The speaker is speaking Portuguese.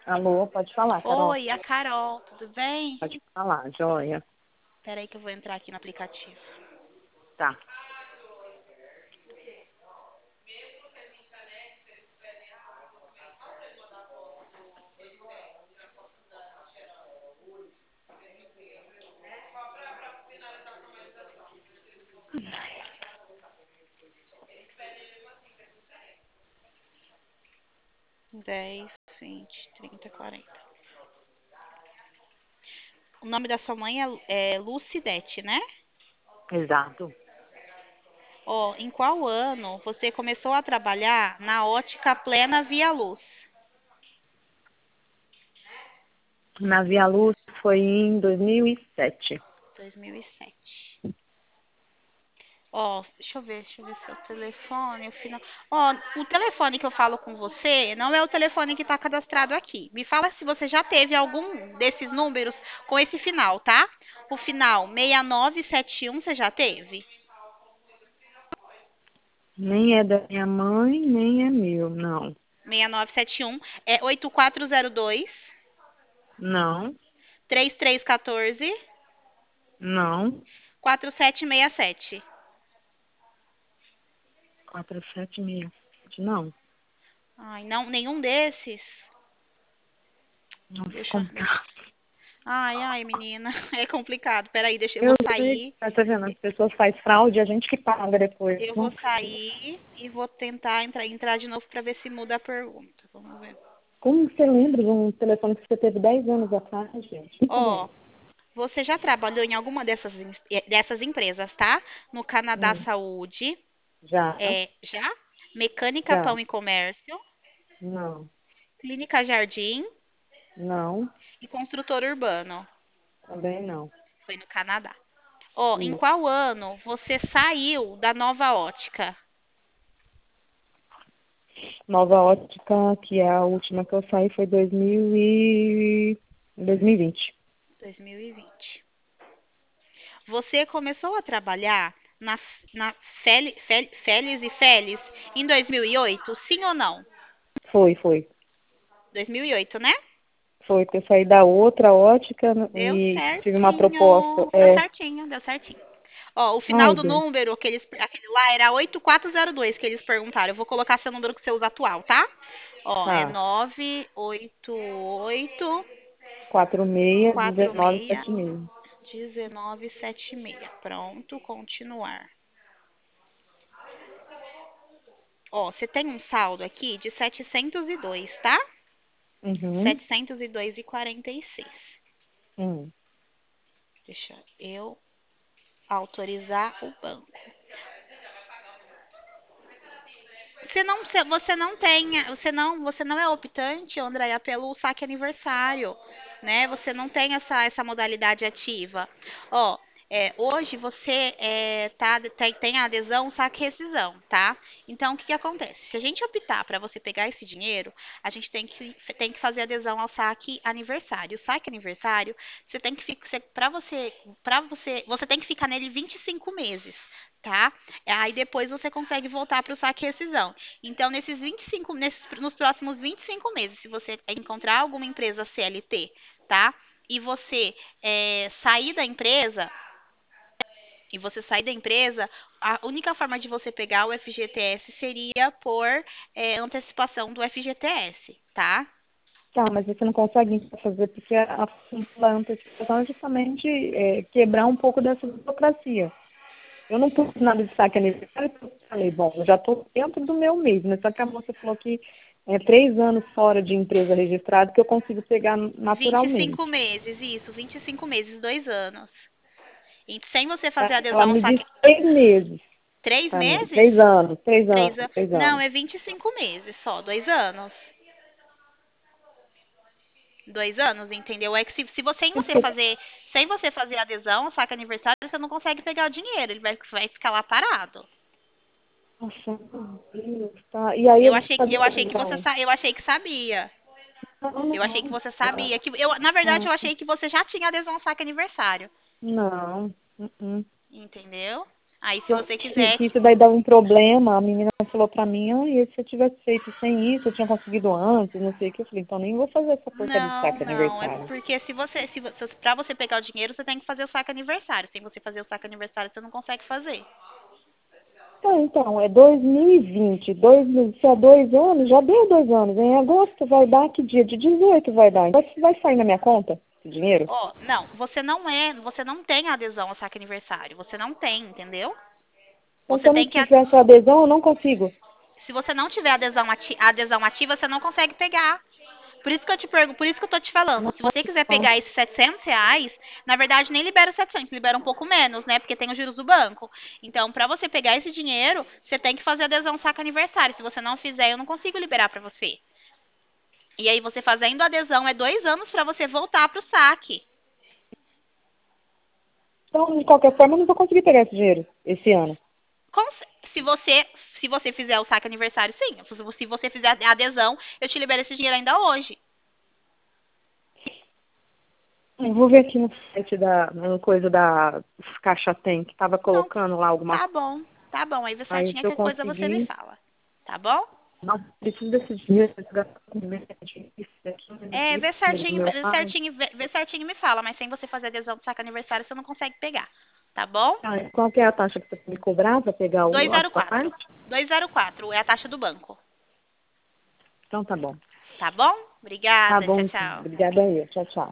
Alô, pode falar, Carol. Oi, a Carol, tudo bem? Pode falar, joia. Peraí que eu vou entrar aqui no aplicativo. Tá. Dez, 20, 30, 40. O nome da sua mãe é Lucidete, né? Exato. Ó, em qual ano você começou a trabalhar na ótica Plena Via Luz? Na Via Luz foi em 2007. 2007. Ó, deixa eu ver seu telefone, o final. Ó, o telefone que eu falo com você não é o telefone que está cadastrado aqui. Me fala se você já teve algum desses números com esse final, tá? O final 6971 você já teve? Nem é da minha mãe, nem é meu, não. 6971 é 8402 Não, 3314 não. 4767. 4767, não. Ai, não, nenhum desses. Nossa, Deixa. complicado. Ai, menina, é complicado. Peraí, eu Eu vou sei, sair. tá vendo? As pessoas fazem fraude, a gente que paga depois. Eu vou Nossa. sair e vou tentar entrar de novo para ver se muda a pergunta. Vamos ver. Como você lembra de um telefone que você teve 10 anos atrás, gente? Muito Ó, bem. você já trabalhou em alguma dessas empresas, tá? No Canadá Hum, Saúde, já, já? Mecânica já. Pão e Comércio, Não, Clínica Jardim não, e Construtor Urbano. também não. Foi no Canadá. Ó, em Isso. qual ano você saiu da Nova Ótica? Nova Ótica, que é a última que eu saí, foi 2020. 2020. Você começou a trabalhar na Félix e Félix em 2008? Sim ou não? Foi. 2008, né? Foi que eu saí da outra ótica Deu e tive uma proposta. certinho. Deu É, certinho, deu certinho. Ó, o final ai, do Deus. número, aquele lá era 8402 que eles perguntaram. Eu vou colocar seu número que você usa atual, tá? Ó, é Tá. 988 46 461976. 1976. Pronto, continuar. Ó, você tem um saldo aqui de 702, tá? Uhum. 702,46. Hum. Deixa eu autorizar o banco. Você não é optante, Andréia, pelo saque aniversário, né? Você não tem essa modalidade ativa. Ó, hoje você tem a adesão saque rescisão, tá? Então, o que que acontece? Se a gente optar para você pegar esse dinheiro, a gente tem que fazer adesão ao saque aniversário. O saque aniversário, você tem que ficar, você tem que ficar nele 25 meses, tá? Aí depois você consegue voltar para o saque rescisão. Então, nos próximos 25 meses, se você encontrar alguma empresa CLT, tá? E você sair da empresa, a única forma de você pegar o FGTS seria por antecipação do FGTS, tá? Tá, mas você não consegue então fazer porque a antecipação é justamente quebrar um pouco dessa burocracia. Eu não pus nada de saque aniversário, porque eu falei, bom, eu já estou dentro do meu mês, mas só que a moça falou que é 3 anos fora de empresa registrada que eu consigo pegar 25 naturalmente. meses, isso, 25 meses, 2 anos. E sem você fazer Ela adesão ao me saque. disse 3 meses Três para mim. meses? 3 anos, três anos, 3 anos. três Não, anos. é 25 meses só, 2 anos. 2 anos, entendeu? É que se você, sem você fazer adesão ao saque aniversário, você não consegue pegar o dinheiro, ele vai ficar lá parado. Nossa, meu Deus, tá. E aí eu Eu vou achei, fazer eu achei que você, adesão. eu achei que sabia. Não, Eu achei que não. você sabia na verdade, Não, eu achei que você já tinha adesão ao saque aniversário, não. Uh-uh. entendeu? Aí, se você quiser, Que isso vai dar um problema, a menina falou pra mim, e se eu tivesse feito sem isso, eu tinha conseguido antes, não sei o que. Eu falei, então nem vou fazer essa porcaria de não, saque não, é aniversário. porque para você pegar o dinheiro, você tem que fazer o saque aniversário. Sem você fazer o saque aniversário, você não consegue fazer. Então, é 2020, se é 2 anos, já deu 2 anos. Em agosto vai dar, que dia? De 18 vai dar. Vai sair na minha conta esse dinheiro? Ó, não, você não tem adesão ao saque aniversário. Você não tem, entendeu? Então, se Você eu não tem que, tiver essa adesão, eu não consigo. se você não tiver adesão ativa, você não consegue pegar. Por isso que eu te pergunto, por isso que eu tô te falando. Se você quiser Nossa. pegar esses R$ 700, na verdade nem libera os 700, libera um pouco menos, né? Porque tem os juros do banco. Então, para você pegar esse dinheiro, você tem que fazer adesão ao saque aniversário. Se você não fizer, eu não consigo liberar para você. E aí, você fazendo adesão, é 2 anos para você voltar pro saque. Então, de qualquer forma, eu não vou conseguir pegar esse dinheiro esse ano. Com- Se você, se você fizer o saque aniversário, sim. Se você fizer a adesão, eu te libero esse dinheiro ainda hoje. Eu vou ver aqui no site uma coisa da Caixa Tem, que tava Não, colocando lá alguma tá coisa. bom. Tá bom. Aí, Aí, certinho, se eu qualquer coisa você me conseguir, fala. Tá bom? não preciso desse dinheiro, preciso gastar com médico, isso, aquilo, É, isso, dinheiro do meu pai. vê certinho e me fala, mas sem você fazer adesão do saque aniversário, você não consegue pegar. Tá bom? Ah, qual que é a taxa que você vai me cobrar para pegar a sua 204. parte? 204 é a taxa do banco. Então tá bom. Tá bom? Tá Obrigada. bom, Tchau, então. tchau. Obrigada aí. Tchau, tchau.